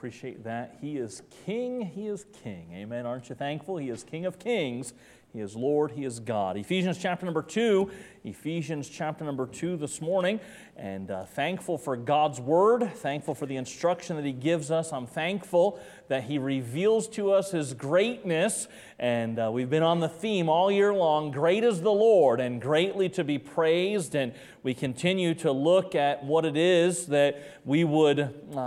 appreciate that. He is King. He is King. Amen. Aren't you thankful? He is King of kings. He is Lord. He is God. Ephesians chapter number 2. Ephesians chapter number 2 this morning. And thankful for God's Word. Thankful for the instruction that He gives us. I'm thankful that He reveals to us His greatness. And we've been on the theme all year long, great is the Lord and greatly to be praised. And we continue to look at what it is that we would,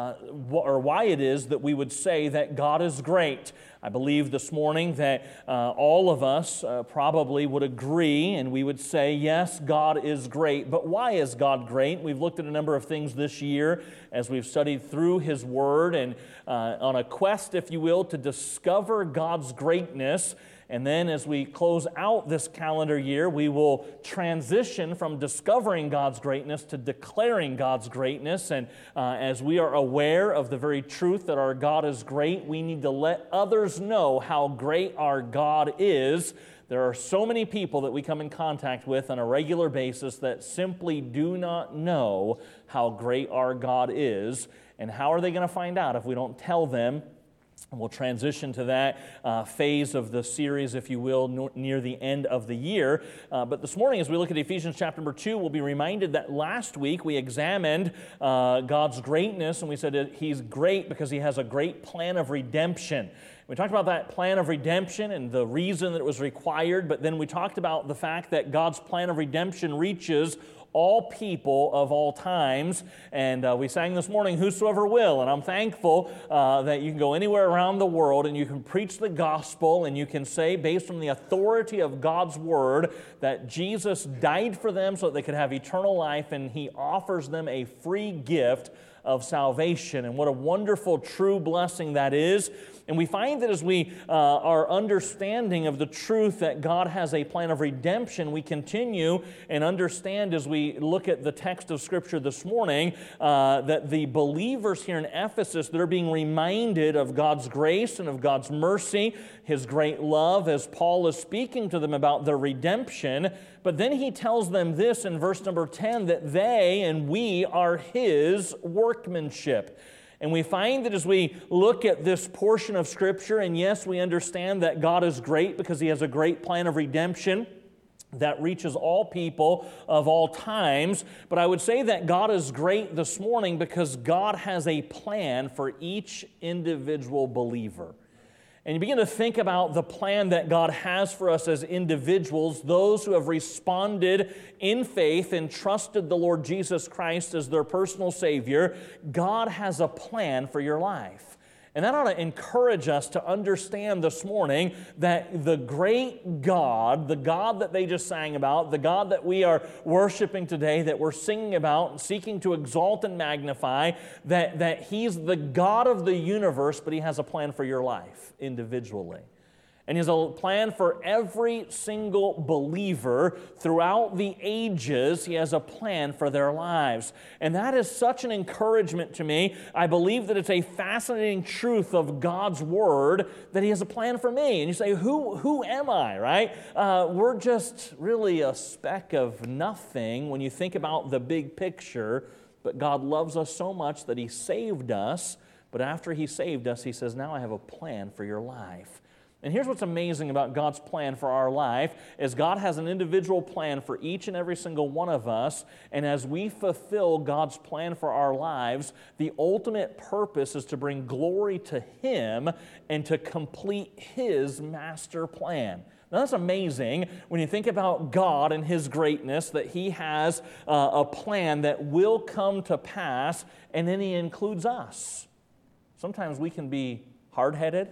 or why it is that we would say that God is great. I believe this morning that all of us probably would agree and we would say, yes, God is great. But why is God great? We've looked at a number of things this year as we've studied through His Word and on a quest, if you will, to discover God's greatness. And then as we close out this calendar year, we will transition from discovering God's greatness to declaring God's greatness. And as we are aware of the very truth that our God is great, we need to let others know how great our God is. There are so many people that we come in contact with on a regular basis that simply do not know how great our God is. And how are they going to find out if we don't tell them? And we'll transition to that phase of the series, if you will, near the end of the year. But this morning, as we look at Ephesians chapter number 2, we'll be reminded that last week we examined God's greatness, and we said that He's great because He has a great plan of redemption. We talked about that plan of redemption and the reason that it was required, but then we talked about the fact that God's plan of redemption reaches all people of all times. And we sang this morning, whosoever will. And I'm thankful that you can go anywhere around the world and you can preach the gospel and you can say, based on the authority of God's Word, that Jesus died for them so that they could have eternal life, and He offers them a free gift of salvation. And what a wonderful, true blessing that is. And we find that as we are understanding of the truth that God has a plan of redemption, we continue and understand as we look at the text of Scripture this morning that the believers here in Ephesus, they're being reminded of God's grace and of God's mercy, His great love, as Paul is speaking to them about their redemption. But then he tells them this in verse number 10, that they and we are His workmanship. And we find that as we look at this portion of Scripture, and yes, we understand that God is great because He has a great plan of redemption that reaches all people of all times. But I would say that God is great this morning because God has a plan for each individual believer. And you begin to think about the plan that God has for us as individuals, those who have responded in faith and trusted the Lord Jesus Christ as their personal Savior. God has a plan for your life. And that ought to encourage us to understand this morning that the great God, the God that they just sang about, the God that we are worshiping today, that we're singing about and seeking to exalt and magnify, that He's the God of the universe, but He has a plan for your life individually. And He has a plan for every single believer throughout the ages. He has a plan for their lives. And that is such an encouragement to me. I believe that it's a fascinating truth of God's Word that He has a plan for me. And you say, who am I, right? We're just really a speck of nothing when you think about the big picture. But God loves us so much that He saved us. But after He saved us, He says, now I have a plan for your life. And here's what's amazing about God's plan for our life is God has an individual plan for each and every single one of us. And as we fulfill God's plan for our lives, the ultimate purpose is to bring glory to Him and to complete His master plan. Now that's amazing when you think about God and His greatness, that He has a plan that will come to pass, and then He includes us. Sometimes we can be hard-headed,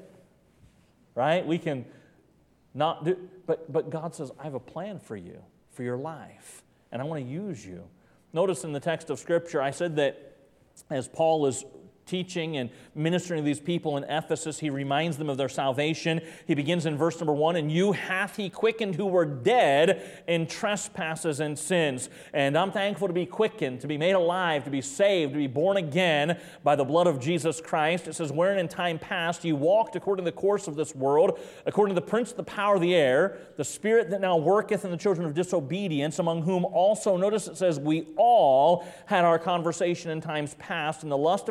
right? We can not do, but God says, I have a plan for you, for your life, and I want to use you. Notice in the text of Scripture, I said that as Paul is teaching and ministering to these people in Ephesus, he reminds them of their salvation. He begins in verse number 1, and you hath He quickened who were dead in trespasses and sins. And I'm thankful to be quickened, to be made alive, to be saved, to be born again by the blood of Jesus Christ. It says, wherein in time past you walked according to the course of this world, according to the prince of the power of the air, the spirit that now worketh in the children of disobedience, among whom also, notice it says, we all had our conversation in times past in the lust of our flesh,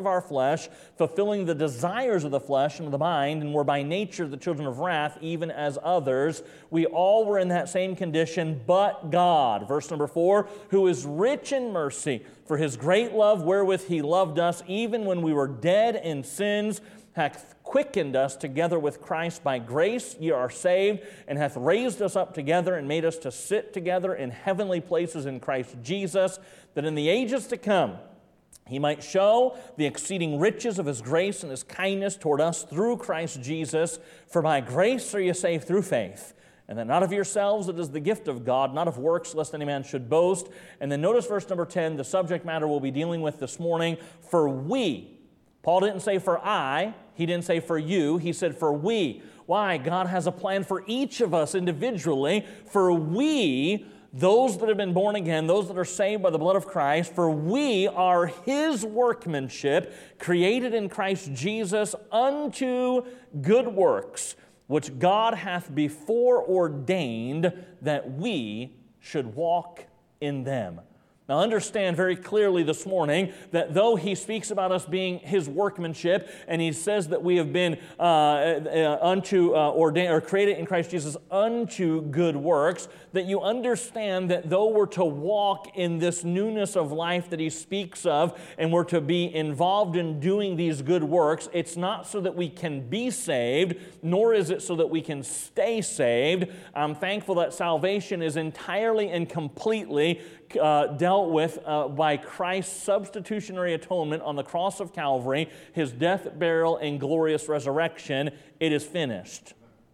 flesh, fulfilling the desires of the flesh and of the mind, and were by nature the children of wrath, even as others. We all were in that same condition, but God, verse number 4, who is rich in mercy, for his great love wherewith he loved us, even when we were dead in sins, hath quickened us together with Christ. By grace ye are saved, and hath raised us up together, and made us to sit together in heavenly places in Christ Jesus, that in the ages to come he might show the exceeding riches of his grace and his kindness toward us through Christ Jesus. For by grace are ye saved through faith, and that not of yourselves, it is the gift of God, not of works, lest any man should boast. And then notice verse number 10, the subject matter we'll be dealing with this morning. For we, Paul didn't say for I, he didn't say for you, he said for we. Why? God has a plan for each of us individually. For we, those that have been born again, those that are saved by the blood of Christ, for we are his workmanship, created in Christ Jesus unto good works, which God hath before ordained that we should walk in them. Now understand very clearly this morning that though he speaks about us being his workmanship, and he says that we have been ordained or created in Christ Jesus unto good works, that you understand that though we're to walk in this newness of life that he speaks of, and we're to be involved in doing these good works, it's not so that we can be saved, nor is it so that we can stay saved. I'm thankful that salvation is entirely and completely dealt with by Christ's substitutionary atonement on the cross of Calvary, his death, burial, and glorious resurrection. It is finished.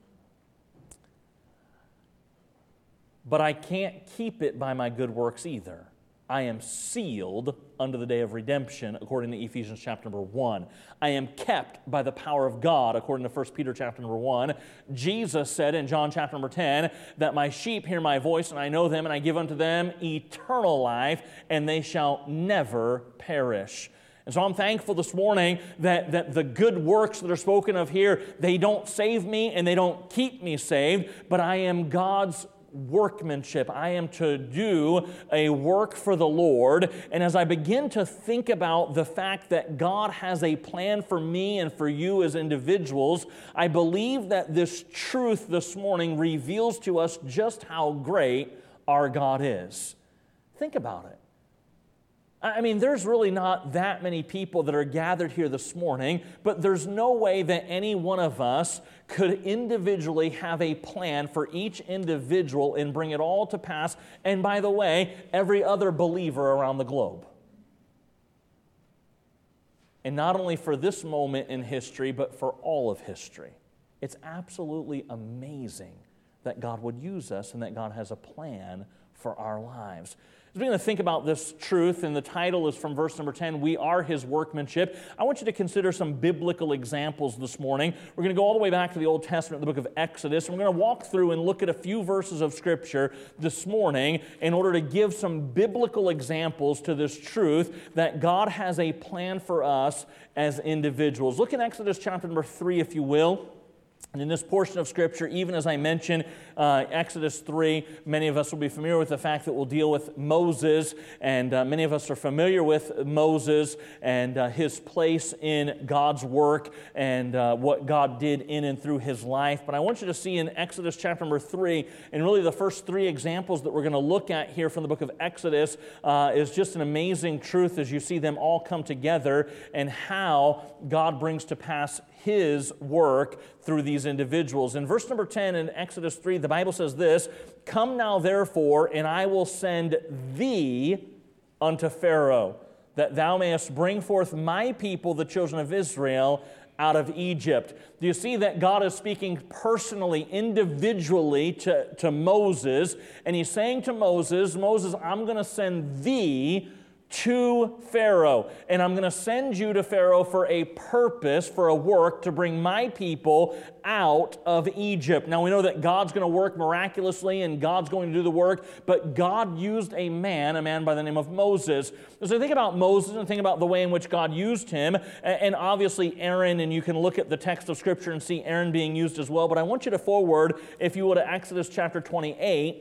But I can't keep it by my good works either. I am sealed unto the day of redemption, according to Ephesians chapter number 1. I am kept by the power of God, according to 1 Peter chapter number 1. Jesus said in John chapter number 10, that my sheep hear my voice, and I know them, and I give unto them eternal life, and they shall never perish. And so I'm thankful this morning that the good works that are spoken of here, they don't save me and they don't keep me saved, but I am God's workmanship. I am to do a work for the Lord. And as I begin to think about the fact that God has a plan for me and for you as individuals, I believe that this truth this morning reveals to us just how great our God is. Think about it. I mean, there's really not that many people that are gathered here this morning, but there's no way that any one of us could individually have a plan for each individual and bring it all to pass, and by the way, every other believer around the globe. And not only for this moment in history, but for all of history. It's absolutely amazing that God would use us and that God has a plan for our lives. As we're going to think about this truth, and the title is from verse number 10, We Are His Workmanship. I want you to consider some biblical examples this morning. We're going to go all the way back to the Old Testament, the book of Exodus, and we're going to walk through and look at a few verses of Scripture this morning in order to give some biblical examples to this truth that God has a plan for us as individuals. Look in Exodus chapter number 3, if you will. And in this portion of Scripture, even as I mentioned, Exodus 3, many of us will be familiar with the fact that we'll deal with Moses, and many of us are familiar with Moses and his place in God's work and what God did in and through his life. But I want you to see in Exodus chapter number 3, and really the first three examples that we're going to look at here from the book of Exodus is just an amazing truth as you see them all come together and how God brings to pass his work through these individuals. In verse number 10 in Exodus 3, the Bible says this, Come now therefore, and I will send thee unto Pharaoh, that thou mayest bring forth my people, the children of Israel, out of Egypt. Do you see that God is speaking personally, individually to Moses, and he's saying to Moses, Moses, I'm going to send thee to Pharaoh, and I'm going to send you to Pharaoh for a purpose, for a work to bring my people out of Egypt. Now we know that God's going to work miraculously and God's going to do the work, but God used a man by the name of Moses. So think about Moses and think about the way in which God used him, and obviously Aaron, and you can look at the text of Scripture and see Aaron being used as well, but I want you to forward, if you will, to Exodus chapter 28,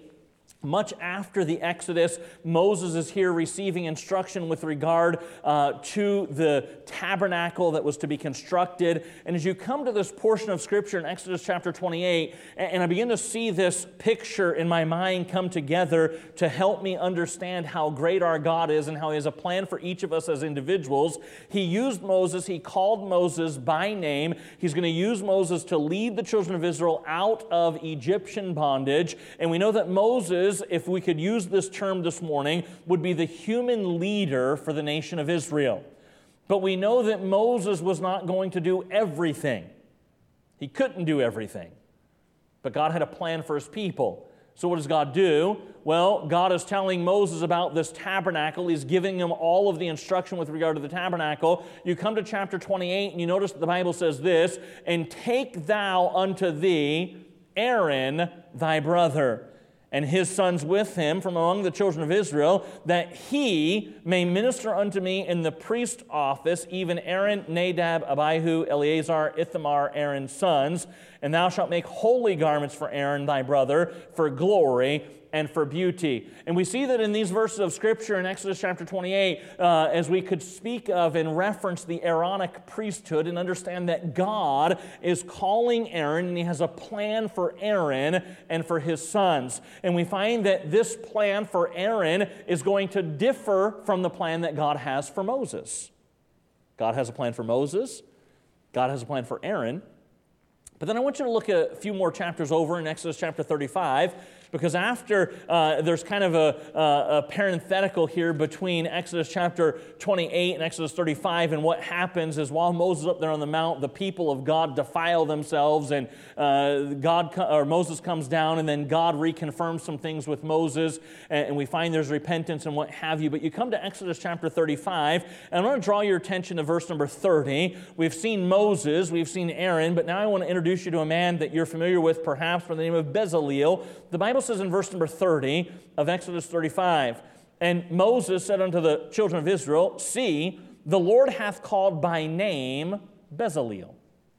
Much after the Exodus, Moses is here receiving instruction with regard to the tabernacle that was to be constructed. And as you come to this portion of Scripture in Exodus chapter 28, and I begin to see this picture in my mind come together to help me understand how great our God is and how He has a plan for each of us as individuals, He used Moses, He called Moses by name. He's going to use Moses to lead the children of Israel out of Egyptian bondage. And we know that Moses, if we could use this term this morning, would be the human leader for the nation of Israel. But we know that Moses was not going to do everything. He couldn't do everything. But God had a plan for His people. So what does God do? Well, God is telling Moses about this tabernacle. He's giving him all of the instruction with regard to the tabernacle. You come to chapter 28 and you notice that the Bible says this, "And take thou unto thee Aaron thy brother, and his sons with him from among the children of Israel, that he may minister unto me in the priest office, even Aaron, Nadab, Abihu, Eleazar, Ithamar, Aaron's sons. And thou shalt make holy garments for Aaron thy brother, for glory and for beauty." And we see that in these verses of Scripture in Exodus chapter 28, as we could speak of and reference the Aaronic priesthood and understand that God is calling Aaron and He has a plan for Aaron and for his sons. And we find that this plan for Aaron is going to differ from the plan that God has for Moses. God has a plan for Moses. God has a plan for Aaron. But then I want you to look at a few more chapters over in Exodus chapter 35, because after there's kind of a parenthetical here between Exodus chapter 28 and Exodus 35, and what happens is while Moses is up there on the mount, the people of God defile themselves, and Moses comes down, and then God reconfirms some things with Moses, and we find there's repentance and what have you. But you come to Exodus chapter 35, and I want to draw your attention to verse number 30. We've seen Moses, we've seen Aaron, but now I want to introduce you to a man that you're familiar with perhaps by the name of Bezaleel. The Bible says in verse number 30 of Exodus 35, "And Moses said unto the children of Israel, See, the Lord hath called by name Bezaleel,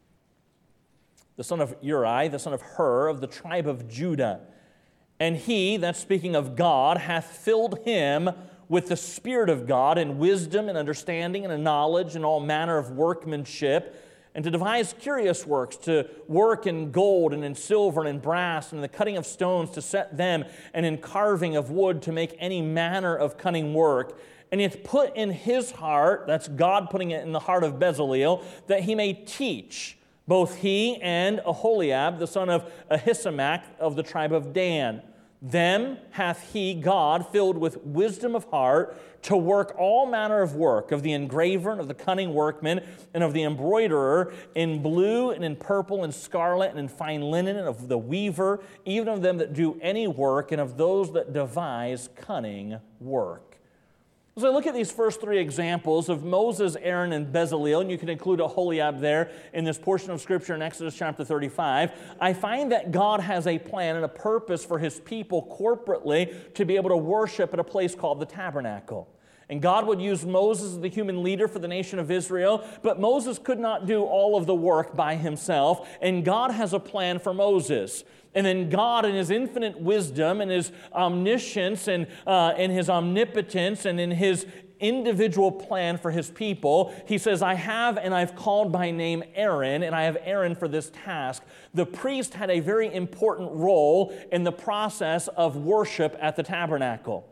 the son of Uri, the son of Hur, of the tribe of Judah. And he," that's speaking of God, "hath filled him with the Spirit of God, and wisdom, and understanding, and a knowledge, and all manner of workmanship, and to devise curious works, to work in gold, and in silver, and in brass, and in the cutting of stones, to set them, and in carving of wood, to make any manner of cunning work. And he hath put in his heart," that's God putting it in the heart of Bezaleel, "that he may teach, both he and Aholiab, the son of Ahisamach, of the tribe of Dan. Them hath he, God, filled with wisdom of heart, to work all manner of work, of the engraver, and of the cunning workman, and of the embroiderer, in blue, and in purple, and scarlet, and in fine linen, and of the weaver, even of them that do any work, and of those that devise cunning work." As I look at these first three examples of Moses, Aaron, and Bezaleel, and you can include Aholiab there in this portion of Scripture in Exodus chapter 35, I find that God has a plan and a purpose for His people corporately to be able to worship at a place called the tabernacle. And God would use Moses as the human leader for the nation of Israel, but Moses could not do all of the work by himself, and God has a plan for Moses. And then God, in His infinite wisdom and His omniscience and His omnipotence and in His individual plan for His people, He says, I've called by name Aaron, and I have Aaron for this task. The priest had a very important role in the process of worship at the tabernacle.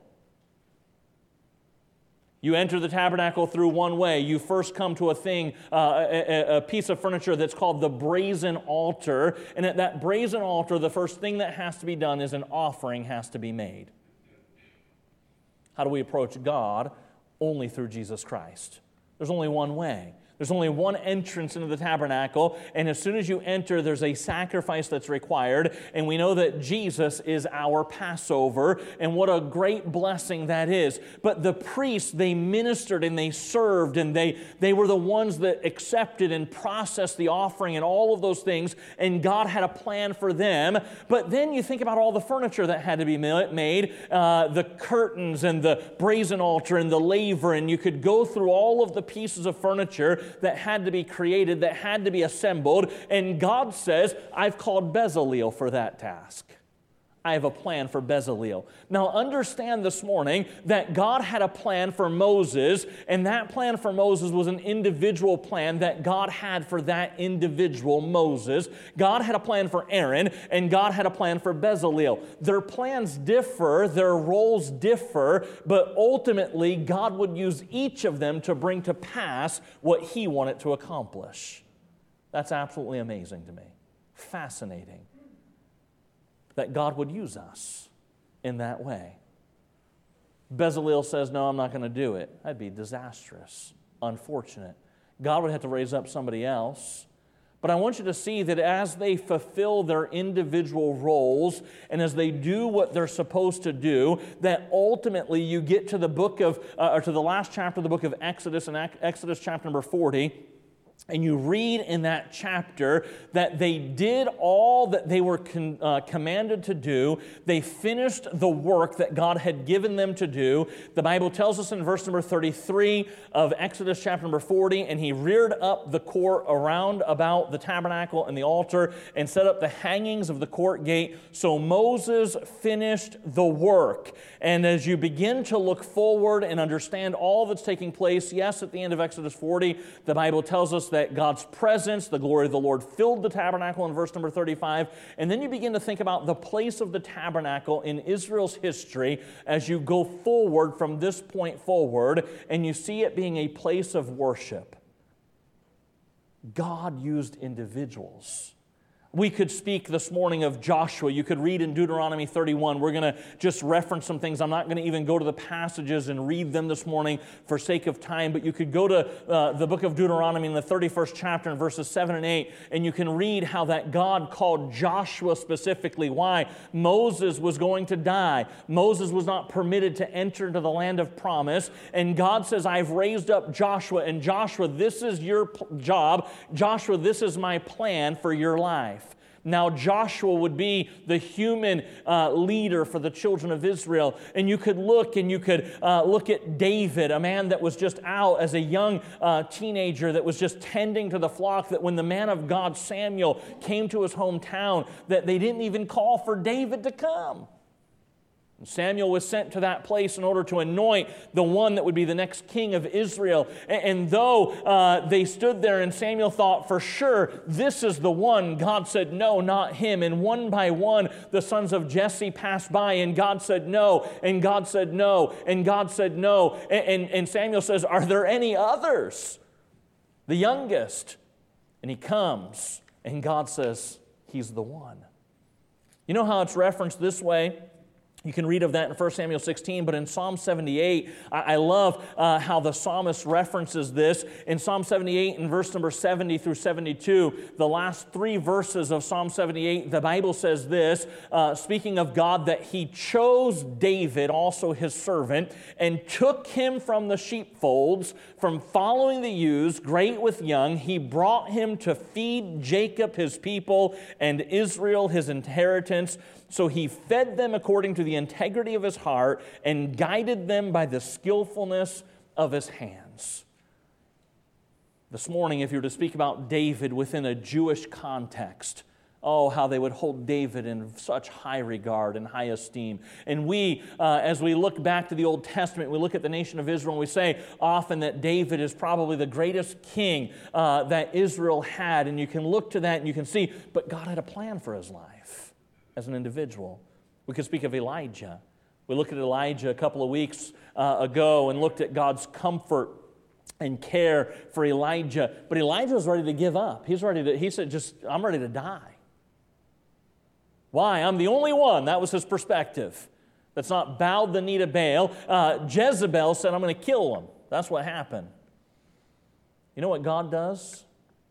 You enter the tabernacle through one way. You first come to a piece of furniture that's called the brazen altar. And at that brazen altar, the first thing that has to be done is an offering has to be made. How do we approach God? Only through Jesus Christ. There's only one way. There's only one entrance into the tabernacle, and as soon as you enter, there's a sacrifice that's required, and we know that Jesus is our Passover, and what a great blessing that is. But the priests, they ministered and they served, and they were the ones that accepted and processed the offering and all of those things, and God had a plan for them. But then you think about all the furniture that had to be made, the curtains and the brazen altar and the laver, and you could go through all of the pieces of furniture that had to be created, that had to be assembled, and God says, I've called Bezaleel for that task. I have a plan for Bezaleel. Now understand this morning that God had a plan for Moses, and that plan for Moses was an individual plan that God had for that individual Moses. God had a plan for Aaron, and God had a plan for Bezaleel. Their plans differ, their roles differ, but ultimately God would use each of them to bring to pass what He wanted to accomplish. That's absolutely amazing to me. Fascinating that God would use us in that way. Bezaleel says, no, I'm not going to do it. That'd be disastrous, unfortunate. God would have to raise up somebody else. But I want you to see that as they fulfill their individual roles and as they do what they're supposed to do, that ultimately you get to the book of, or to the last chapter of the book of Exodus, in Exodus chapter number 40, and you read in that chapter that they did all that they were commanded to do. They finished the work that God had given them to do. The Bible tells us in verse number 33 of Exodus chapter number 40, and he reared up the court around about the tabernacle and the altar and set up the hangings of the court gate. So Moses finished the work. And as you begin to look forward and understand all that's taking place, yes, at the end of Exodus 40, the Bible tells us that God's presence, the glory of the Lord, filled the tabernacle in verse number 35. And then you begin to think about the place of the tabernacle in Israel's history as you go forward from this point forward, and you see it being a place of worship. God used individuals. We could speak this morning of Joshua. You could read in Deuteronomy 31. We're going to just reference some things. I'm not going to even go to the passages and read them this morning for sake of time, but you could go to the book of Deuteronomy in the 31st chapter in verses 7 and 8, and you can read how that God called Joshua specifically. Why? Moses was going to die. Moses was not permitted to enter into the land of promise, and God says, I've raised up Joshua, and Joshua, this is your job. Joshua, this is my plan for your life. Now Joshua would be the human leader for the children of Israel. And you could look at David, a man that was just out as a young teenager that was just tending to the flock, that when the man of God Samuel came to his hometown, that they didn't even call for David to come. Samuel was sent to that place in order to anoint the one that would be the next king of Israel. And though they stood there and Samuel thought, for sure, this is the one, God said, no, not him. And one by one, the sons of Jesse passed by, and God said no, and God said no, and God said no. And Samuel says, are there any others? The youngest. And he comes, and God says, he's the one. You know how it's referenced this way? You can read of that in 1 Samuel 16, but in Psalm 78, I love how the psalmist references this. In Psalm 78, in verse number 70 through 72, the last three verses of Psalm 78, the Bible says this, speaking of God, that He chose David, also His servant, and took him from the sheepfolds, from following the ewes, great with young. He brought him to feed Jacob His people and Israel His inheritance. So He fed them according to the integrity of His heart and guided them by the skillfulness of His hands. This morning, if you were to speak about David within a Jewish context, oh, how they would hold David in such high regard and high esteem. And we, as we look back to the Old Testament, we look at the nation of Israel, and we say often that David is probably the greatest king that Israel had. And you can look to that and you can see, but God had a plan for his life. As an individual. We could speak of Elijah. We looked at Elijah a couple of weeks ago and looked at God's comfort and care for Elijah. But Elijah was ready to give up. He said, I'm ready to die. Why? I'm the only one. That was his perspective. That's not bowed the knee to Baal. Jezebel said, I'm going to kill him. That's what happened. You know what God does?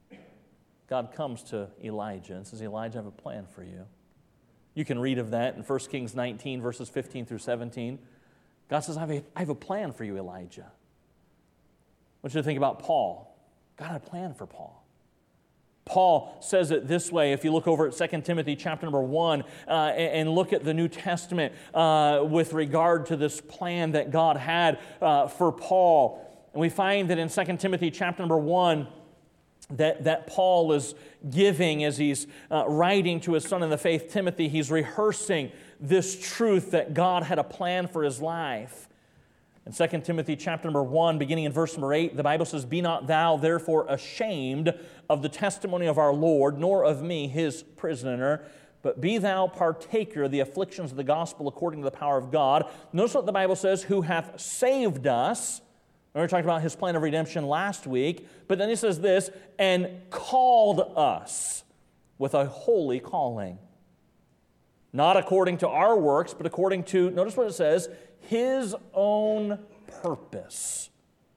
God comes to Elijah and says, Elijah, I have a plan for you. You can read of that in 1 Kings 19, verses 15 through 17. God says, I have a plan for you, Elijah. I want you to think about Paul. God had a plan for Paul. Paul says it this way, if you look over at 2 Timothy chapter number 1 and look at the New Testament with regard to this plan that God had for Paul. And we find that in 2 Timothy chapter number 1, that Paul is giving as he's writing to his son in the faith, Timothy. He's rehearsing this truth that God had a plan for his life. In 2 Timothy chapter number 1, beginning in verse number 8, the Bible says, "Be not thou therefore ashamed of the testimony of our Lord, nor of me, his prisoner, but be thou partaker of the afflictions of the gospel according to the power of God." Notice what the Bible says, "who hath saved us." We talked about his plan of redemption last week, but then he says this, "and called us with a holy calling." Not according to our works, but according to, notice what it says, his own purpose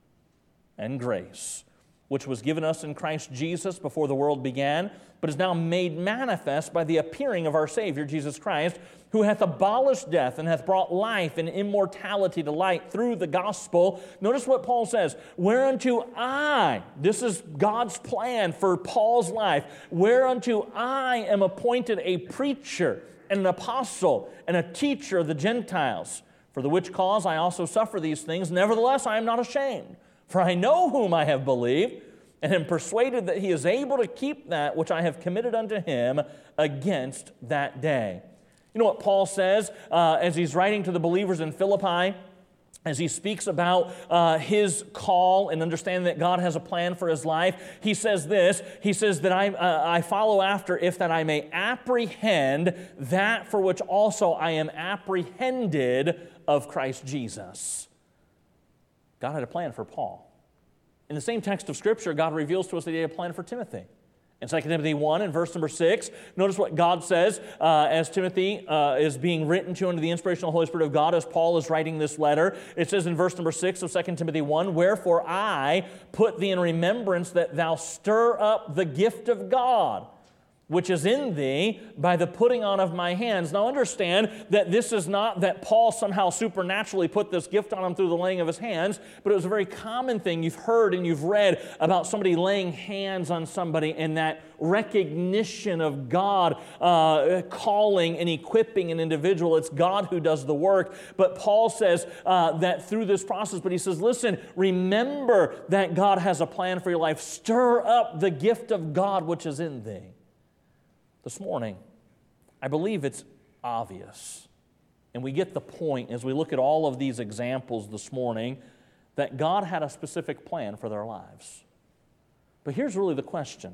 and grace, which was given us in Christ Jesus before the world began, but is now made manifest by the appearing of our Savior, Jesus Christ, who hath abolished death and hath brought life and immortality to light through the gospel. Notice what Paul says, "whereunto I," this is God's plan for Paul's life, "whereunto I am appointed a preacher and an apostle and a teacher of the Gentiles. For the which cause I also suffer these things. Nevertheless, I am not ashamed. For I know whom I have believed, and am persuaded that he is able to keep that which I have committed unto him against that day." You know what Paul says as he's writing to the believers in Philippi, as he speaks about his call and understanding that God has a plan for his life? He says this, he says that I follow after, if that I may apprehend that for which also I am apprehended of Christ Jesus. God had a plan for Paul. In the same text of Scripture, God reveals to us that he had a plan for Timothy. In 2 Timothy 1 and verse number 6, notice what God says as Timothy is being written to under the inspirational Holy Spirit of God, as Paul is writing this letter. It says in verse number 6 of 2 Timothy 1, "Wherefore I put thee in remembrance that thou stir up the gift of God, which is in thee by the putting on of my hands." Now understand that this is not that Paul somehow supernaturally put this gift on him through the laying of his hands, but it was a very common thing. You've heard and you've read about somebody laying hands on somebody and that recognition of God calling and equipping an individual. It's God who does the work. But Paul says that through this process, but he says, listen, remember that God has a plan for your life. Stir up the gift of God which is in thee. This morning, I believe it's obvious, and we get the point as we look at all of these examples this morning, that God had a specific plan for their lives. But here's really the question.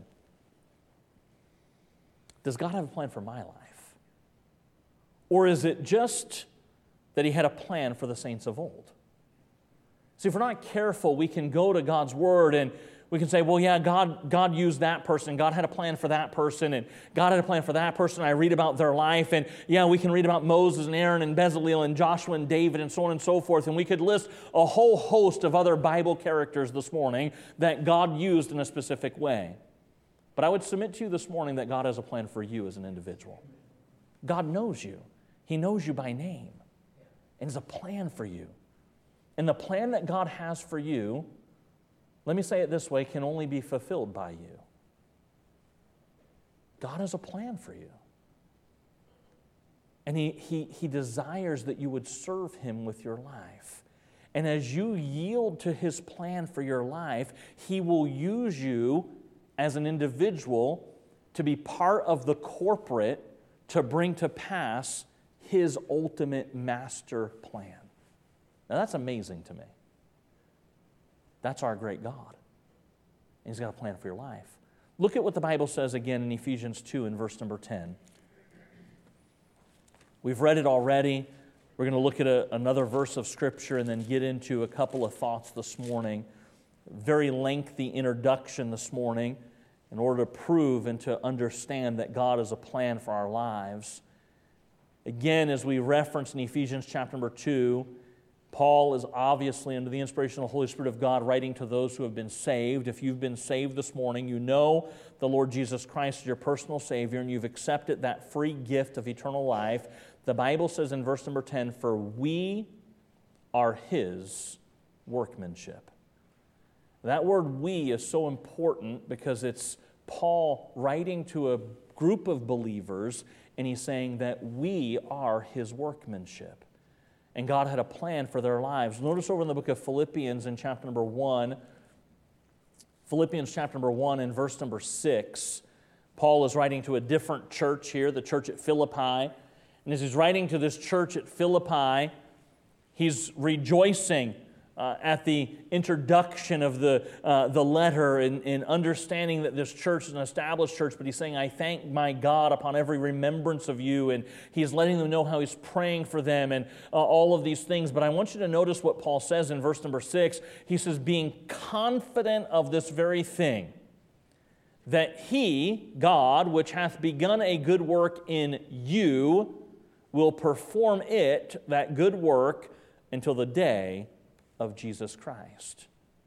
Does God have a plan for my life? Or is it just that he had a plan for the saints of old? See, if we're not careful, we can go to God's Word and we can say, well, yeah, God used that person. God had a plan for that person, and God had a plan for that person. I read about their life, and yeah, we can read about Moses and Aaron and Bezalel and Joshua and David and so on and so forth, and we could list a whole host of other Bible characters this morning that God used in a specific way. But I would submit to you this morning that God has a plan for you as an individual. God knows you. He knows you by name, and has a plan for you. And the plan that God has for you, let me say it this way, can only be fulfilled by you. God has a plan for you. And He desires that you would serve Him with your life. And as you yield to His plan for your life, He will use you as an individual to be part of the corporate to bring to pass His ultimate master plan. Now that's amazing to me. That's our great God. And He's got a plan for your life. Look at what the Bible says again in Ephesians 2 in verse number 10. We've read it already. We're going to look at another verse of Scripture and then get into a couple of thoughts this morning. Very lengthy introduction this morning in order to prove and to understand that God has a plan for our lives. Again, as we reference in Ephesians chapter number 2, Paul is obviously under the inspiration of the Holy Spirit of God writing to those who have been saved. If you've been saved this morning, you know the Lord Jesus Christ is your personal Savior and you've accepted that free gift of eternal life. The Bible says in verse number 10, "For we are His workmanship." That word "we" is so important because it's Paul writing to a group of believers and he's saying that we are His workmanship. And God had a plan for their lives. Notice over in the book of Philippians in chapter number 1, Philippians chapter number 1 and verse number 6. Paul is writing to a different church here, the church at Philippi. And as he's writing to this church at Philippi, he's rejoicing at the introduction of the letter and understanding that this church is an established church, but he's saying, I thank my God upon every remembrance of you, and he's letting them know how he's praying for them and all of these things. But I want you to notice what Paul says in verse number 6. He says, being confident of this very thing, that he, God, which hath begun a good work in you, will perform it, that good work, until the day of Jesus Christ.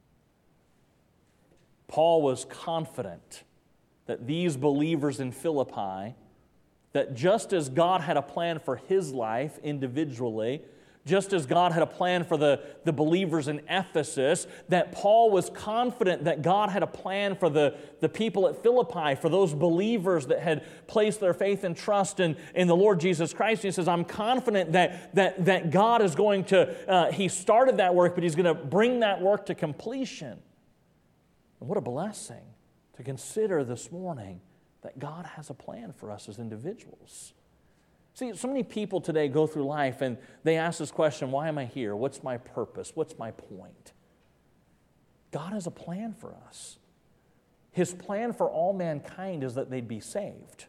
Paul was confident that these believers in Philippi, that just as God had a plan for his life individually, just as God had a plan for the believers in Ephesus, that Paul was confident that God had a plan for the people at Philippi, for those believers that had placed their faith and trust in the Lord Jesus Christ. And he says, I'm confident that God is going to, he started that work, but he's going to bring that work to completion. And what a blessing to consider this morning that God has a plan for us as individuals. See, so many people today go through life and they ask this question, why am I here? What's my purpose? What's my point? God has a plan for us. His plan for all mankind is that they'd be saved.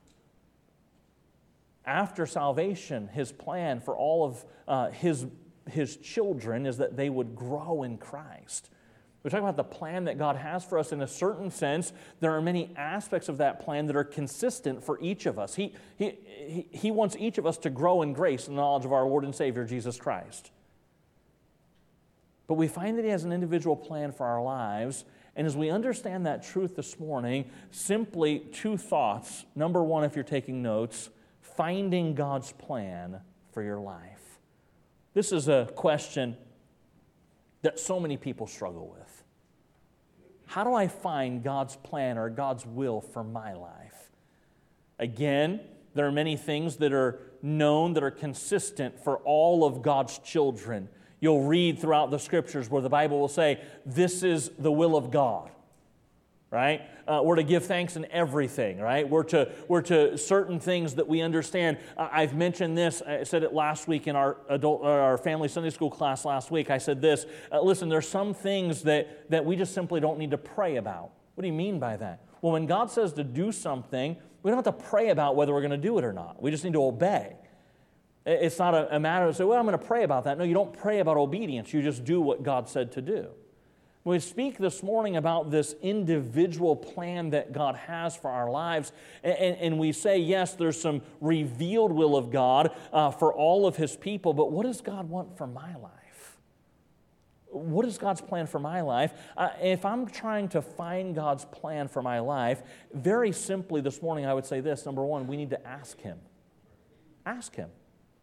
After salvation, His plan for all of His children is that they would grow in Christ. We're talking about the plan that God has for us. In a certain sense, there are many aspects of that plan that are consistent for each of us. He wants each of us to grow in grace and knowledge of our Lord and Savior, Jesus Christ. But we find that He has an individual plan for our lives. And as we understand that truth this morning, simply two thoughts. Number one, if you're taking notes, finding God's plan for your life. This is a question that so many people struggle with. How do I find God's plan or God's will for my life? Again, there are many things that are known, that are consistent for all of God's children. You'll read throughout the Scriptures where the Bible will say, this is the will of God, right? We're to give thanks in everything, right? We're to certain things that we understand. I've mentioned this. I said it last week in our family Sunday school class last week. I said this. Listen, there's some things that we just simply don't need to pray about. What do you mean by that? Well, when God says to do something, we don't have to pray about whether we're going to do it or not. We just need to obey. It's not a matter of saying, well, I'm going to pray about that. No, you don't pray about obedience. You just do what God said to do. We speak this morning about this individual plan that God has for our lives, and we say, yes, there's some revealed will of God for all of His people, but what does God want for my life? What is God's plan for my life? If I'm trying to find God's plan for my life, very simply this morning I would say this. Number one, we need to ask Him. Ask Him.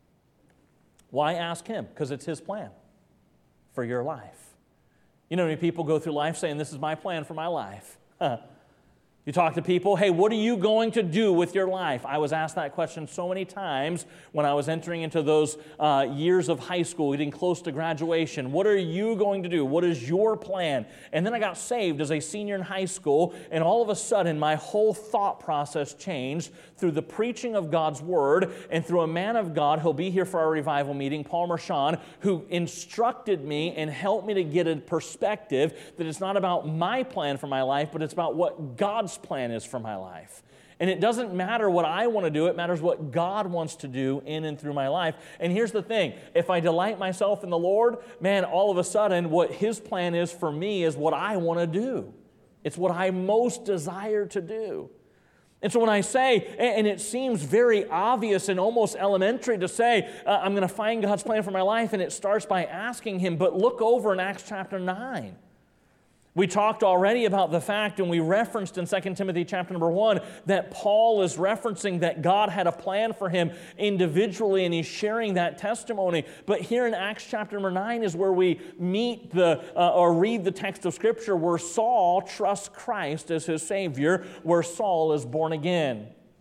Why ask Him? Because it's His plan for your life. You know, many people go through life saying, this is my plan for my life. You talk to people, hey, what are you going to do with your life? I was asked that question so many times when I was entering into those years of high school, getting close to graduation. What are you going to do? What is your plan? And then I got saved as a senior in high school, and all of a sudden my whole thought process changed through the preaching of God's Word and through a man of God who'll be here for our revival meeting, Paul Mershon, who instructed me and helped me to get a perspective that it's not about my plan for my life, but it's about what God's plan is for my life. And it doesn't matter what I want to do, it matters what God wants to do in and through my life. And here's the thing, if I delight myself in the Lord, man, all of a sudden what His plan is for me is what I want to do. It's what I most desire to do. And so when I say, and it seems very obvious and almost elementary to say, I'm going to find God's plan for my life, and it starts by asking Him, but look over in Acts chapter 9. We talked already about the fact, and we referenced in 2 Timothy chapter number 1, that Paul is referencing that God had a plan for him individually, and he's sharing that testimony. But here in Acts chapter number 9 is where we meet or read the text of Scripture where Saul trusts Christ as his Savior, where Saul is born again.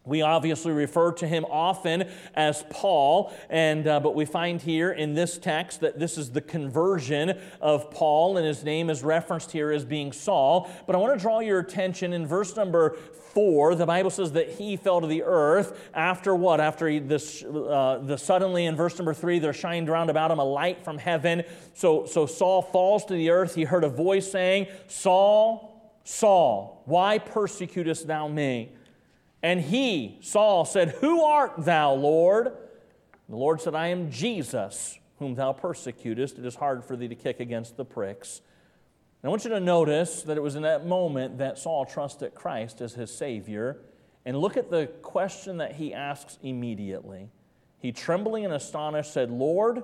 We obviously refer to him often as Paul, but we find here in this text that this is the conversion of Paul, and his name is referenced here as being Saul. But I want to draw your attention in verse number 4. The Bible says that he fell to the earth after what? The suddenly in verse number 3, there shined round about him a light from heaven. So Saul falls to the earth. He heard a voice saying, "Saul, Saul, why persecutest thou me?" And he, Saul, said, "Who art thou, Lord?" And the Lord said, "I am Jesus, whom thou persecutest. It is hard for thee to kick against the pricks." And I want you to notice that it was in that moment that Saul trusted Christ as his Savior. And look at the question that he asks immediately. He, trembling and astonished, said, "Lord,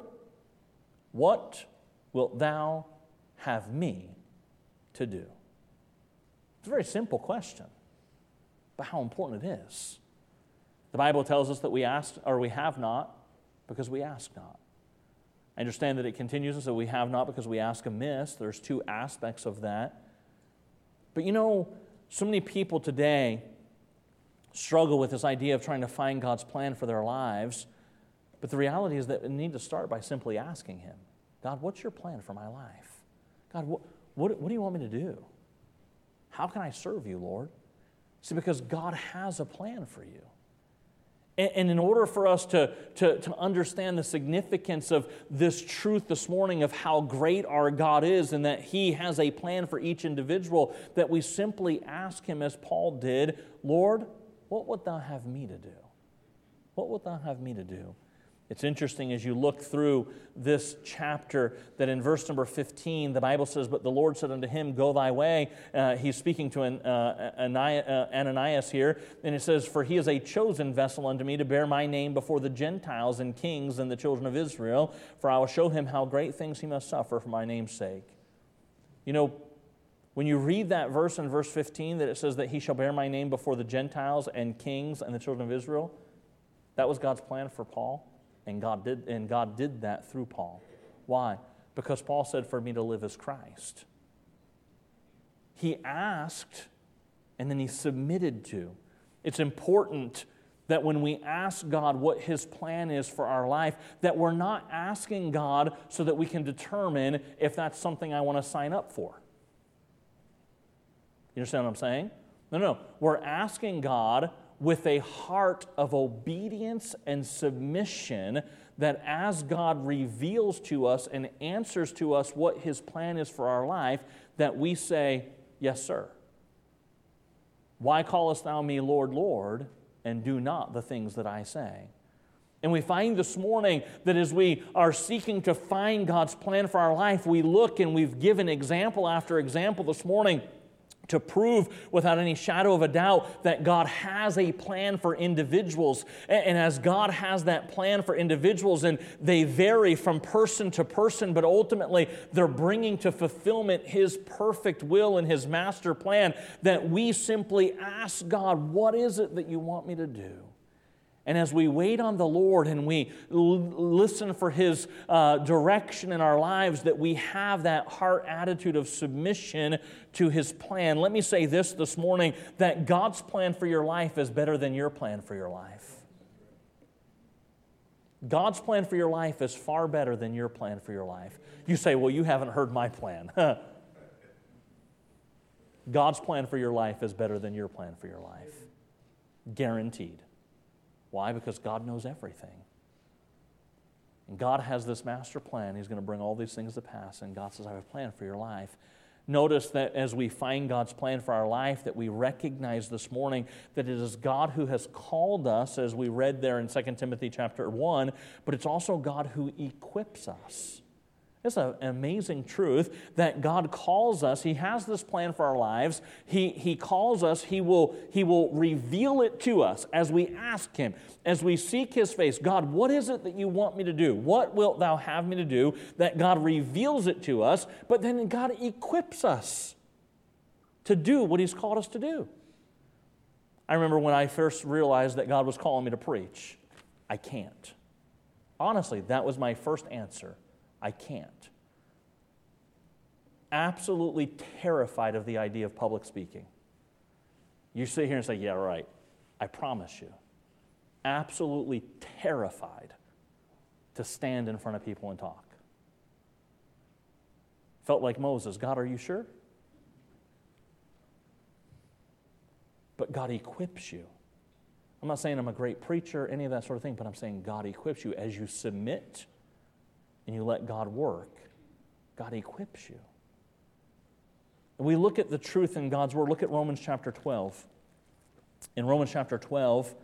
what wilt thou have me to do?" It's a very simple question, but how important it is. The Bible tells us that we ask, or we have not, because we ask not. I understand that it continues us that we have not because we ask amiss. There's two aspects of that. But you know, so many people today struggle with this idea of trying to find God's plan for their lives. But the reality is that we need to start by simply asking Him, "God, what's your plan for my life? God, what do you want me to do? How can I serve you, Lord?" See, because God has a plan for you. And in order for us to understand the significance of this truth this morning of how great our God is and that He has a plan for each individual, that we simply ask Him as Paul did, "Lord, what wilt thou have me to do? What wilt thou have me to do?" It's interesting as you look through this chapter that in verse number 15, the Bible says, "But the Lord said unto him, Go thy way." He's speaking to Ananias here, and it says, "For he is a chosen vessel unto me to bear my name before the Gentiles and kings and the children of Israel, for I will show him how great things he must suffer for my name's sake." You know, when you read that verse in verse 15, that it says that he shall bear my name before the Gentiles and kings and the children of Israel, that was God's plan for Paul. And God did that through Paul. Why? Because Paul said, "For me to live is Christ." He asked, and then he submitted to. It's important that when we ask God what His plan is for our life, that we're not asking God so that we can determine if that's something I want to sign up for. You understand what I'm saying? No. We're asking God with a heart of obedience and submission, that as God reveals to us and answers to us what His plan is for our life, that we say, "Yes, sir." "Why callest thou me Lord, Lord, and do not the things that I say?" And we find this morning that as we are seeking to find God's plan for our life, we look and we've given example after example this morning to prove without any shadow of a doubt that God has a plan for individuals. And as God has that plan for individuals, and they vary from person to person, but ultimately they're bringing to fulfillment His perfect will and His master plan, that we simply ask God, "What is it that you want me to do?" And as we wait on the Lord and we listen for His direction in our lives, that we have that heart attitude of submission to His plan. Let me say this morning, that God's plan for your life is better than your plan for your life. God's plan for your life is far better than your plan for your life. You say, "Well, you haven't heard my plan." God's plan for your life is better than your plan for your life. Guaranteed. Why? Because God knows everything. And God has this master plan. He's going to bring all these things to pass. And God says, "I have a plan for your life." Notice that as we find God's plan for our life, that we recognize this morning that it is God who has called us, as we read there in 2 Timothy chapter 1, but it's also God who equips us. It's an amazing truth that God calls us. He has this plan for our lives. He calls us. He will reveal it to us as we ask Him, as we seek His face. "God, what is it that you want me to do? What wilt thou have me to do?" That God reveals it to us, but then God equips us to do what He's called us to do. I remember when I first realized that God was calling me to preach. I can't. Honestly, that was my first answer. I can't. Absolutely terrified of the idea of public speaking. You sit here and say, "Yeah, right. I promise you, absolutely terrified to stand in front of people and talk. Felt like Moses, God, are you sure? But God equips you. I'm not saying I'm a great preacher, any of that sort of thing, but I'm saying God equips you as you submit and you let God work. God equips you. And we look at the truth in God's Word. Look at Romans chapter 12. In Romans chapter 12,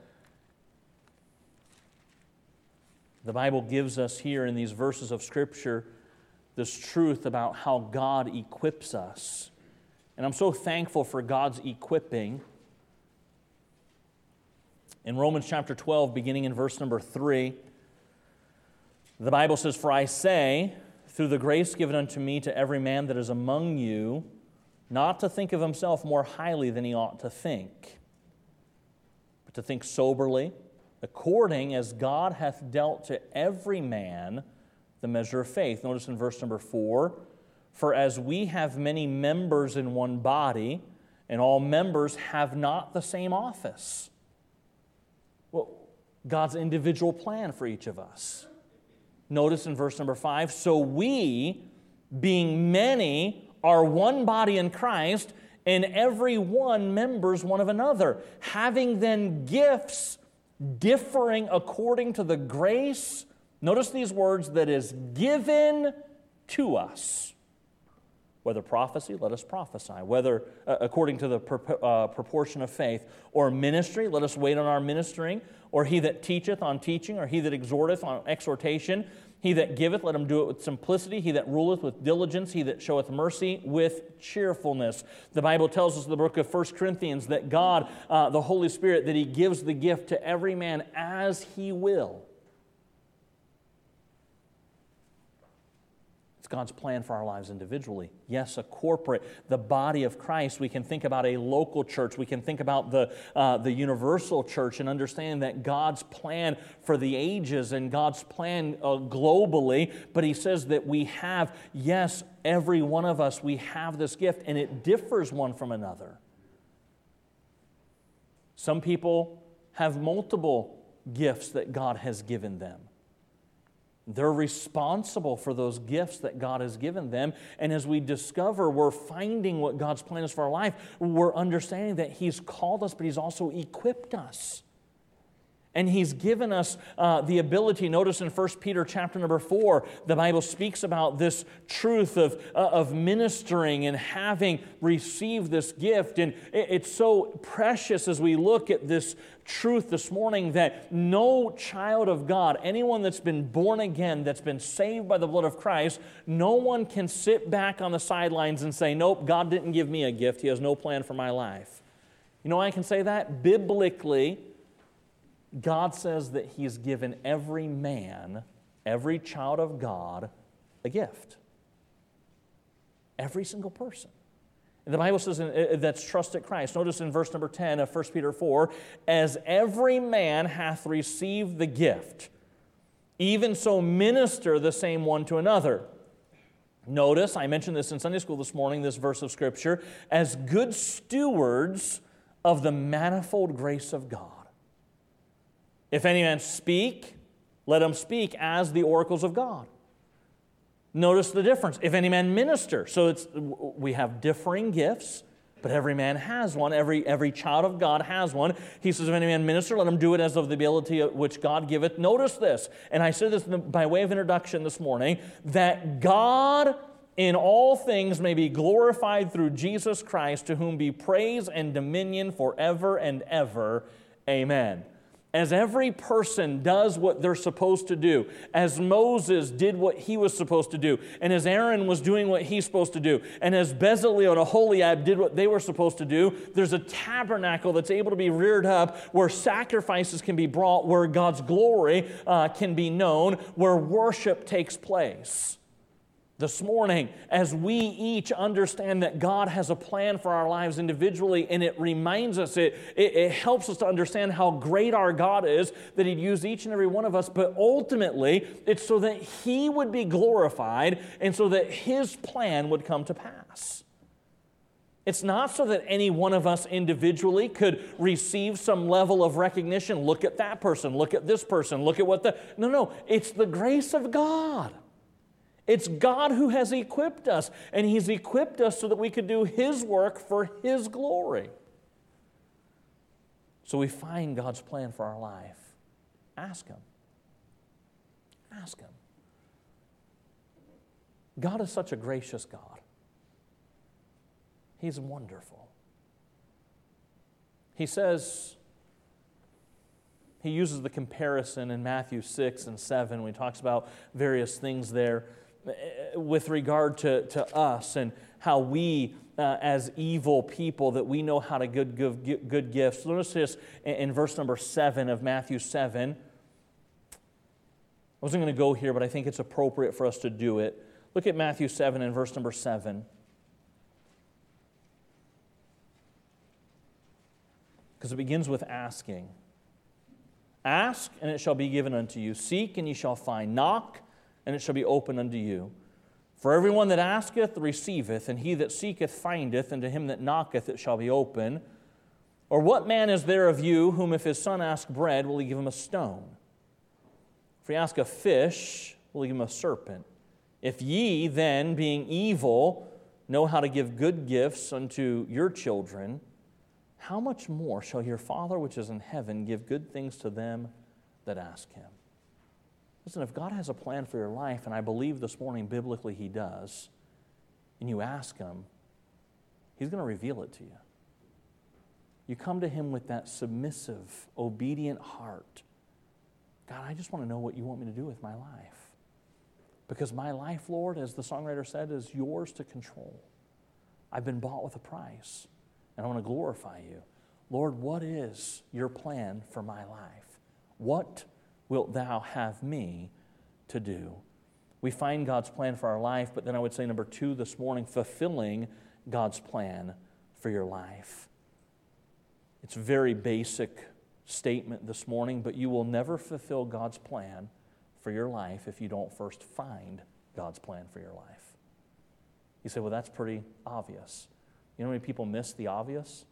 the Bible gives us here in these verses of Scripture this truth about how God equips us. And I'm so thankful for God's equipping. In Romans chapter 12, beginning in verse number 3, the Bible says, "For I say, through the grace given unto me, to every man that is among you, not to think of himself more highly than he ought to think, but to think soberly, according as God hath dealt to every man the measure of faith." Notice in verse number 4, "For as we have many members in one body, and all members have not the same office." Well, God's individual plan for each of us. Notice in verse number 5, "So we, being many, are one body in Christ, and every one members one of another, having then gifts differing according to the grace," notice these words, "that is given to us. Whether prophecy, let us prophesy. Whether according to the proportion of faith, or ministry, let us wait on our ministering. Or he that teacheth on teaching, or he that exhorteth on exhortation. He that giveth, let him do it with simplicity. He that ruleth with diligence. He that showeth mercy with cheerfulness." The Bible tells us in the book of 1 Corinthians that God, the Holy Spirit, that He gives the gift to every man as He will. God's plan for our lives individually. Yes, a corporate, the body of Christ. We can think about a local church. We can think about the universal church and understand that God's plan for the ages and God's plan globally. But He says that we have, yes, every one of us, we have this gift, and it differs one from another. Some people have multiple gifts that God has given them. They're responsible for those gifts that God has given them. And as we discover, we're finding what God's plan is for our life. We're understanding that He's called us, but He's also equipped us. And He's given us the ability. Notice in 1 Peter chapter number 4, the Bible speaks about this truth of ministering and having received this gift. And it's so precious as we look at this truth this morning that no child of God, anyone that's been born again, that's been saved by the blood of Christ, no one can sit back on the sidelines and say, "Nope, God didn't give me a gift. He has no plan for my life." You know why I can say that? Biblically, God says that He's given every man, every child of God, a gift. Every single person. And the Bible says that's trusted Christ. Notice in verse number 10 of 1 Peter 4, "As every man hath received the gift, even so minister the same one to another." Notice, I mentioned this in Sunday school this morning, this verse of Scripture, "as good stewards of the manifold grace of God. If any man speak, let him speak as the oracles of God." Notice the difference. If any man minister. So we have differing gifts, but every man has one. Every child of God has one. He says, if any man minister, let him do it as of the ability which God giveth. Notice this, and I said this by way of introduction this morning, that God in all things may be glorified through Jesus Christ, to whom be praise and dominion forever and ever. Amen. As every person does what they're supposed to do, as Moses did what he was supposed to do, and as Aaron was doing what he's supposed to do, and as Bezalel and Aholiab did what they were supposed to do, there's a tabernacle that's able to be reared up where sacrifices can be brought, where God's glory can be known, where worship takes place. This morning, as we each understand that God has a plan for our lives individually, and it reminds us, it helps us to understand how great our God is, that He'd use each and every one of us, but ultimately, it's so that He would be glorified, and so that His plan would come to pass. It's not so that any one of us individually could receive some level of recognition. Look at that person, look at this person, look at what the... No, it's the grace of God. It's God who has equipped us, and He's equipped us so that we could do His work for His glory. So we find God's plan for our life. Ask Him. Ask Him. God is such a gracious God. He's wonderful. He says, He uses the comparison in Matthew 6 and 7 when He talks about various things there with regard to us and how we, as evil people, that we know how to give good gifts. Notice this in verse number 7 of Matthew 7. I wasn't going to go here, but I think it's appropriate for us to do it. Look at Matthew 7 and verse number 7. Because it begins with asking. Ask, and it shall be given unto you. Seek, and ye shall find. Knock, and it shall be opened unto you. For everyone that asketh receiveth, and he that seeketh findeth, and to him that knocketh it shall be open. Or what man is there of you, whom if his son ask bread, will he give him a stone? If he ask a fish, will he give him a serpent? If ye then, being evil, know how to give good gifts unto your children, how much more shall your Father which is in heaven give good things to them that ask Him? Listen, if God has a plan for your life, and I believe this morning biblically He does, and you ask Him, He's going to reveal it to you. You come to Him with that submissive, obedient heart. God, I just want to know what you want me to do with my life. Because my life, Lord, as the songwriter said, is yours to control. I've been bought with a price, and I want to glorify you. Lord, what is your plan for my life? What wilt thou have me to do? We find God's plan for our life, but then I would say number 2 this morning, fulfilling God's plan for your life. It's a very basic statement this morning, but you will never fulfill God's plan for your life if you don't first find God's plan for your life. You say, well, that's pretty obvious. You know how many people miss the obvious?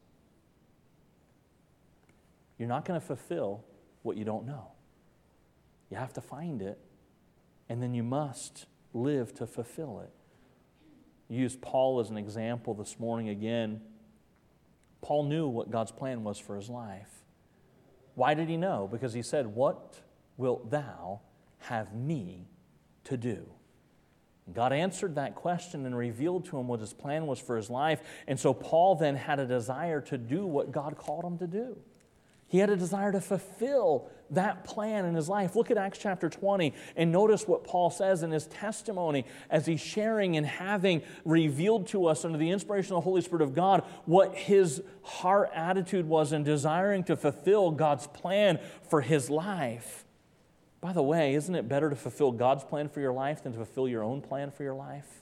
You're not going to fulfill what you don't know. You have to find it, and then you must live to fulfill it. You use Paul as an example this morning again. Paul knew what God's plan was for his life. Why did he know? Because he said, what wilt thou have me to do? And God answered that question and revealed to him what his plan was for his life. And so Paul then had a desire to do what God called him to do. He had a desire to fulfill that plan in his life. Look at Acts chapter 20 and notice what Paul says in his testimony as he's sharing and having revealed to us under the inspiration of the Holy Spirit of God what his heart attitude was in desiring to fulfill God's plan for his life. By the way, isn't it better to fulfill God's plan for your life than to fulfill your own plan for your life?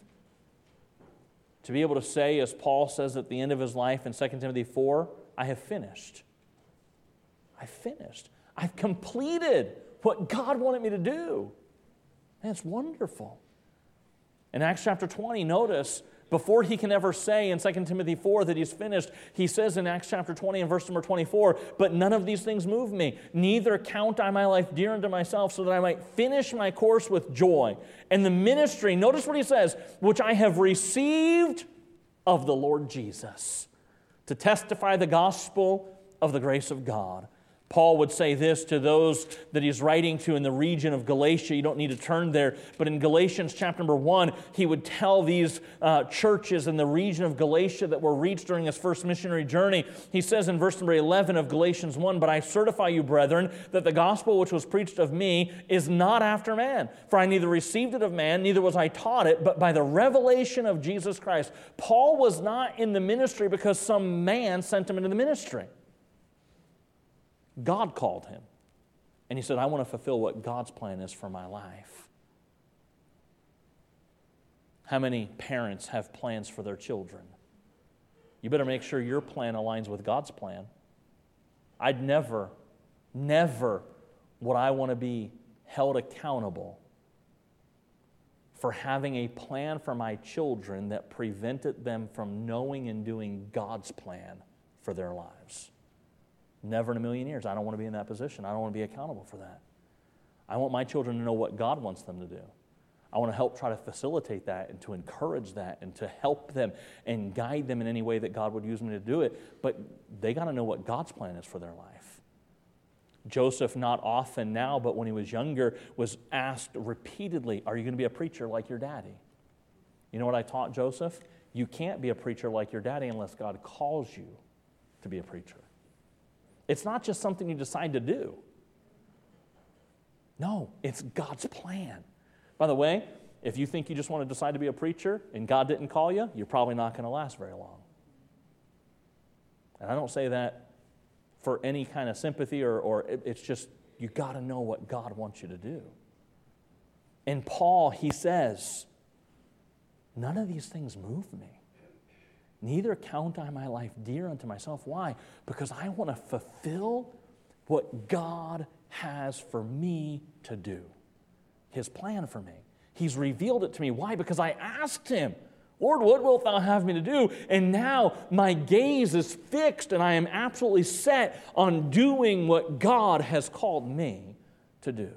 To be able to say, as Paul says at the end of his life in 2 Timothy 4, I have finished. I've finished. I've completed what God wanted me to do. And it's wonderful. In Acts chapter 20, notice, before he can ever say in 2 Timothy 4 that he's finished, he says in Acts chapter 20 and verse number 24, but none of these things move me. Neither count I my life dear unto myself, so that I might finish my course with joy. And the ministry, notice what he says, which I have received of the Lord Jesus, to testify the gospel of the grace of God. Paul would say this to those that he's writing to in the region of Galatia. You don't need to turn there. But in Galatians chapter number 1, he would tell these churches in the region of Galatia that were reached during his first missionary journey. He says in verse number 11 of Galatians 1, but I certify you, brethren, that the gospel which was preached of me is not after man. For I neither received it of man, neither was I taught it, but by the revelation of Jesus Christ. Paul was not in the ministry because some man sent him into the ministry. God called him. And he said, I want to fulfill what God's plan is for my life. How many parents have plans for their children? You better make sure your plan aligns with God's plan. I'd never would I want to be held accountable for having a plan for my children that prevented them from knowing and doing God's plan for their lives. Never in a million years. I don't want to be in that position. I don't want to be accountable for that. I want my children to know what God wants them to do. I want to help try to facilitate that and to encourage that and to help them and guide them in any way that God would use me to do it. But they got to know what God's plan is for their life. Joseph, not often now, but when he was younger, was asked repeatedly, are you going to be a preacher like your daddy? You know what I taught Joseph? You can't be a preacher like your daddy unless God calls you to be a preacher. It's not just something you decide to do. No, it's God's plan. By the way, if you think you just want to decide to be a preacher and God didn't call you, you're probably not going to last very long. And I don't say that for any kind of sympathy it's just you got to know what God wants you to do. And Paul, he says, none of these things move me. Neither count I my life dear unto myself. Why? Because I want to fulfill what God has for me to do. His plan for me. He's revealed it to me. Why? Because I asked him, Lord, what wilt thou have me to do? And now my gaze is fixed and I am absolutely set on doing what God has called me to do.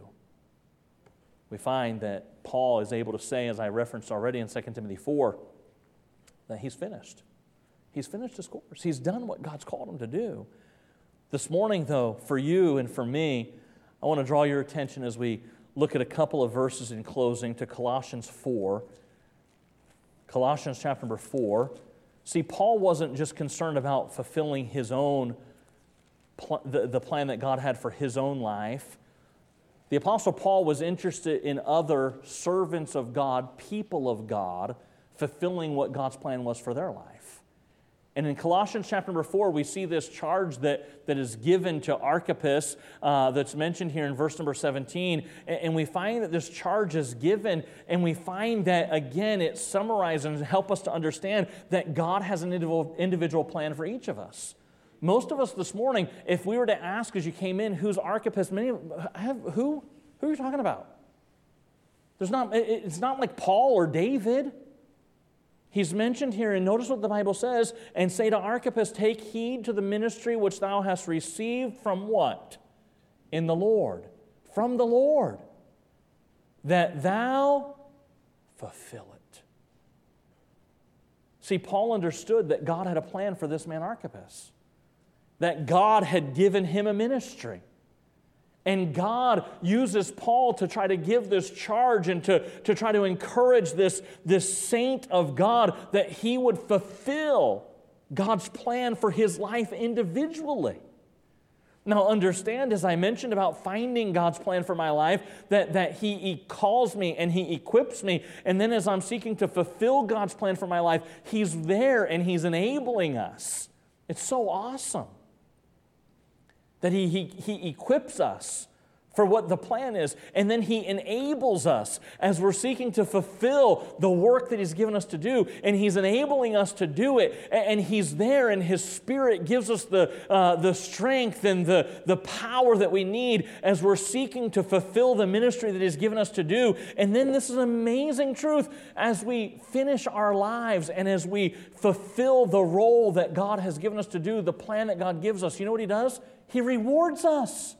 We find that Paul is able to say, as I referenced already in 2 Timothy 4, that he's finished. He's finished his course. He's done what God's called him to do. This morning, though, for you and for me, I want to draw your attention as we look at a couple of verses in closing to Colossians 4. Colossians chapter number 4. See, Paul wasn't just concerned about fulfilling his own, the plan that God had for his own life. The Apostle Paul was interested in other servants of God, people of God, fulfilling what God's plan was for their life. And in Colossians chapter number 4, we see this charge that is given to Archippus that's mentioned here in verse number 17. And we find that this charge is given, and we find that, again, it summarizes and helps us to understand that God has an individual plan for each of us. Most of us this morning, if we were to ask as you came in, who's Archippus? Who are you talking about? It's not like Paul or David. He's mentioned here, and notice what the Bible says, and say to Archippus, take heed to the ministry which thou hast received from what? In the Lord. From the Lord. That thou fulfill it. See, Paul understood that God had a plan for this man Archippus. That God had given him a ministry. And God uses Paul to try to give this charge and to try to encourage this saint of God that he would fulfill God's plan for his life individually. Now understand, as I mentioned about finding God's plan for my life, that he calls me and He equips me. And then as I'm seeking to fulfill God's plan for my life, He's there and He's enabling us. It's so awesome that He equips us for what the plan is, and then He enables us as we're seeking to fulfill the work that He's given us to do, and He's enabling us to do it, and He's there, and His Spirit gives us the strength and the power that we need as we're seeking to fulfill the ministry that He's given us to do. And then this is an amazing truth, as we finish our lives and as we fulfill the role that God has given us to do, the plan that God gives us, you know what He does? He rewards us.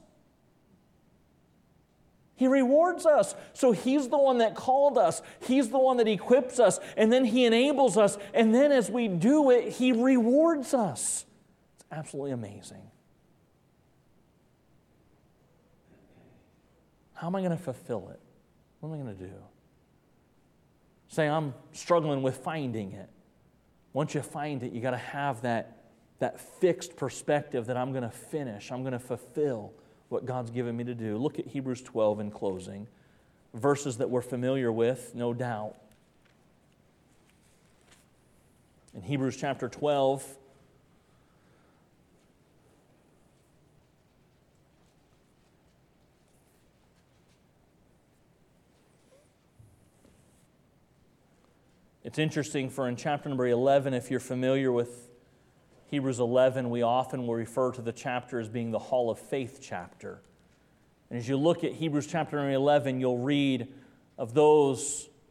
He rewards us. So He's the one that called us. He's the one that equips us. And then He enables us. And then as we do it, He rewards us. It's absolutely amazing. How am I going to fulfill it? What am I going to do? Say, I'm struggling with finding it. Once you find it, you got to have that fixed perspective that I'm going to finish. I'm going to fulfill what God's given me to do. Look at Hebrews 12 in closing. Verses that we're familiar with, no doubt. In Hebrews chapter 12, it's interesting, for in chapter number 11, if you're familiar with Hebrews 11, we often will refer to the chapter as being the Hall of Faith chapter. And as you look at Hebrews chapter 11, you'll read of those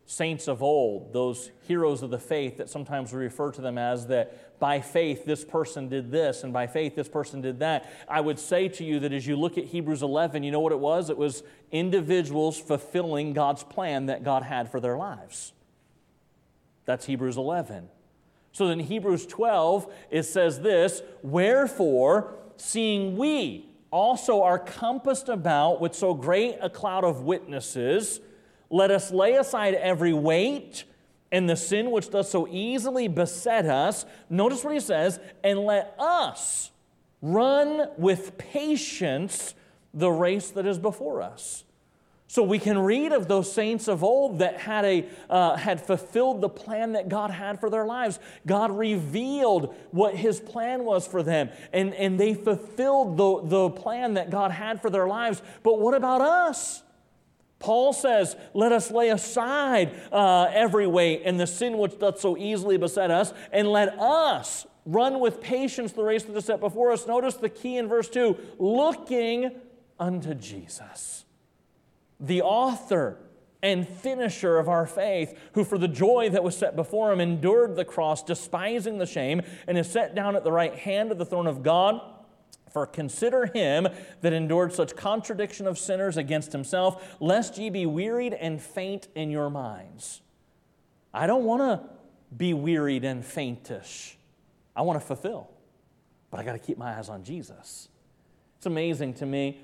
saints of old, those heroes of the faith that sometimes we refer to them as, that by faith this person did this and by faith this person did that. I would say to you that as you look at Hebrews 11, you know what it was? It was individuals fulfilling God's plan that God had for their lives. That's Hebrews 11. So in Hebrews 12, it says this, "Wherefore, seeing we also are compassed about with so great a cloud of witnesses, let us lay aside every weight and the sin which does so easily beset us." Notice what he says, "and let us run with patience the race that is before us." So we can read of those saints of old that had fulfilled the plan that God had for their lives. God revealed what His plan was for them, and they fulfilled the plan that God had for their lives. But what about us? Paul says, let us lay aside every weight and the sin which doth so easily beset us, and let us run with patience the race that is set before us. Notice the key in verse 2, looking unto Jesus, the author and finisher of our faith, who for the joy that was set before Him endured the cross, despising the shame, and is set down at the right hand of the throne of God. For consider Him that endured such contradiction of sinners against Himself, lest ye be wearied and faint in your minds. I don't want to be wearied and faintish. I want to fulfill. But I got to keep my eyes on Jesus. It's amazing to me.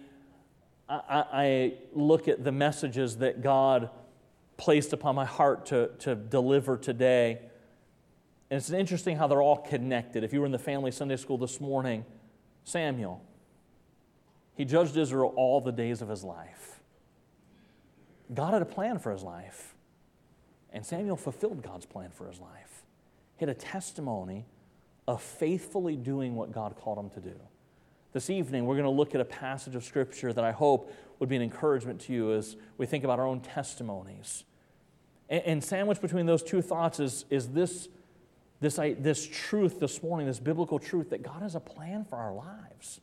I look at the messages that God placed upon my heart to deliver today. And it's interesting how they're all connected. If you were in the family Sunday school this morning, Samuel, he judged Israel all the days of his life. God had a plan for his life, and Samuel fulfilled God's plan for his life. He had a testimony of faithfully doing what God called him to do. This evening, we're going to look at a passage of Scripture that I hope would be an encouragement to you as we think about our own testimonies. And sandwiched between those two thoughts is this truth this morning, this biblical truth that God has a plan for our lives.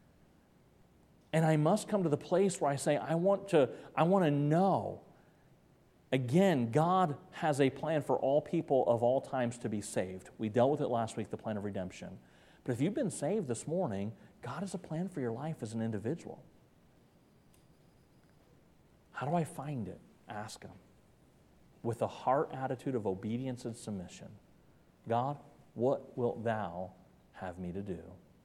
And I must come to the place where I say, I want to know. Again, God has a plan for all people of all times to be saved. We dealt with it last week, the plan of redemption. But if you've been saved this morning, God has a plan for your life as an individual. How do I find it? Ask Him. With a heart attitude of obedience and submission. God, what wilt Thou have me to do?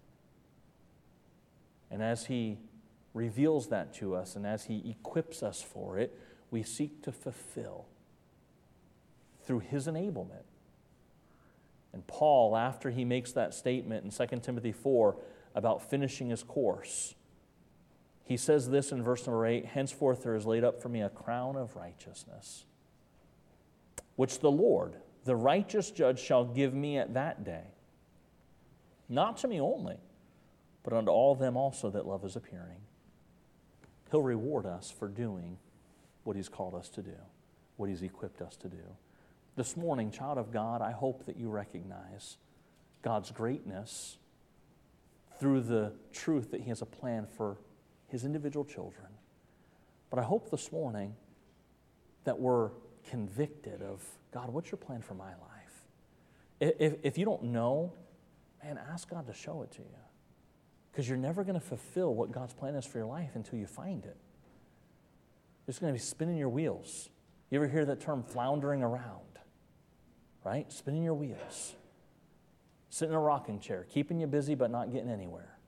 And as He reveals that to us and as He equips us for it, we seek to fulfill through His enablement. And Paul, after he makes that statement in 2 Timothy 4 about finishing his course, he says this in verse number 8, "Henceforth there is laid up for me a crown of righteousness, which the Lord, the righteous judge, shall give me at that day. Not to me only, but unto all them also that love His appearing." He'll reward us for doing what He's called us to do, what He's equipped us to do. This morning, child of God, I hope that you recognize God's greatness through the truth that He has a plan for His individual children. But I hope this morning that we're convicted of, God, what's your plan for my life? If you don't know, man, ask God to show it to you. Because you're never going to fulfill what God's plan is for your life until you find it. You're just going to be spinning your wheels. You ever hear that term, floundering around? Right? Spinning your wheels. Sitting in a rocking chair, keeping you busy but not getting anywhere.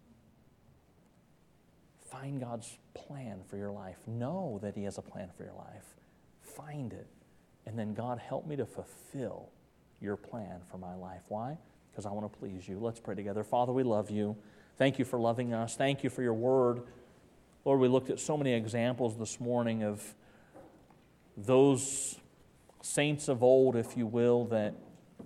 Find God's plan for your life. Know that He has a plan for your life. Find it. And then, God, help me to fulfill your plan for my life. Why? Because I want to please you. Let's pray together. Father, we love you. Thank you for loving us. Thank you for your word. Lord, we looked at so many examples this morning of those saints of old, if you will, that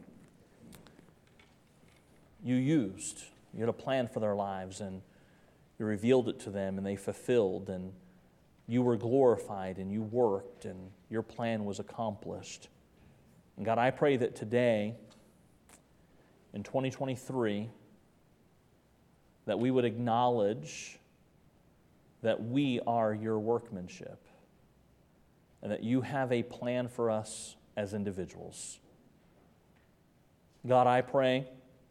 you used. You had a plan for their lives, and you revealed it to them, and they fulfilled, and you were glorified, and you worked, and your plan was accomplished. And God, I pray that today, in 2023, that we would acknowledge that we are your workmanship. and that you have a plan for us as individuals. God, I pray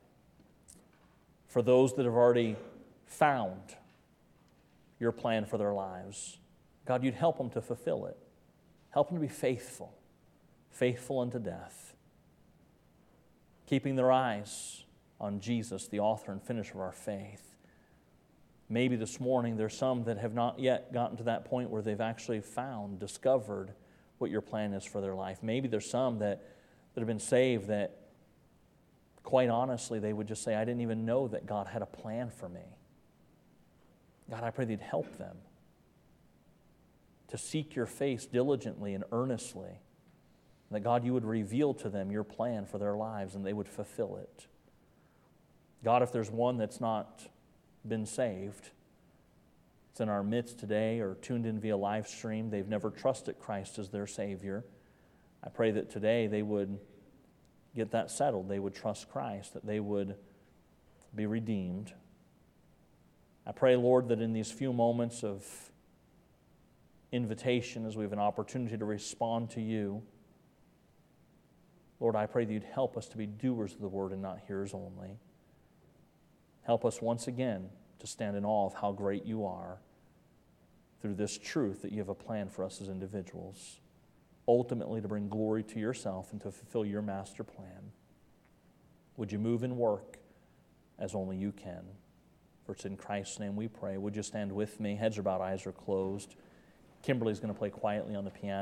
for those that have already found your plan for their lives. God, you'd help them to fulfill it. Help them to be faithful, faithful unto death, keeping their eyes on Jesus, the author and finisher of our faith. Maybe this morning there's some that have not yet gotten to that point where they've actually found, discovered what your plan is for their life. Maybe there's some that have been saved that, quite honestly, they would just say, I didn't even know that God had a plan for me. God, I pray that you'd help them to seek your face diligently and earnestly, and that, God, you would reveal to them your plan for their lives and they would fulfill it. God, if there's one that's not been saved, it's in our midst today or tuned in via live stream, they've never trusted Christ as their Savior, I pray that today they would get that settled. They would trust Christ, that they would be redeemed. I pray, Lord, that in these few moments of invitation, as we have an opportunity to respond to you, Lord, I pray that you'd help us to be doers of the word and not hearers only. Help us once again to stand in awe of how great you are through this truth that you have a plan for us as individuals, ultimately to bring glory to yourself and to fulfill your master plan. Would you move and work as only you can? For it's in Christ's name we pray. Would you stand with me? Heads are bowed, eyes are closed. Kimberly's going to play quietly on the piano.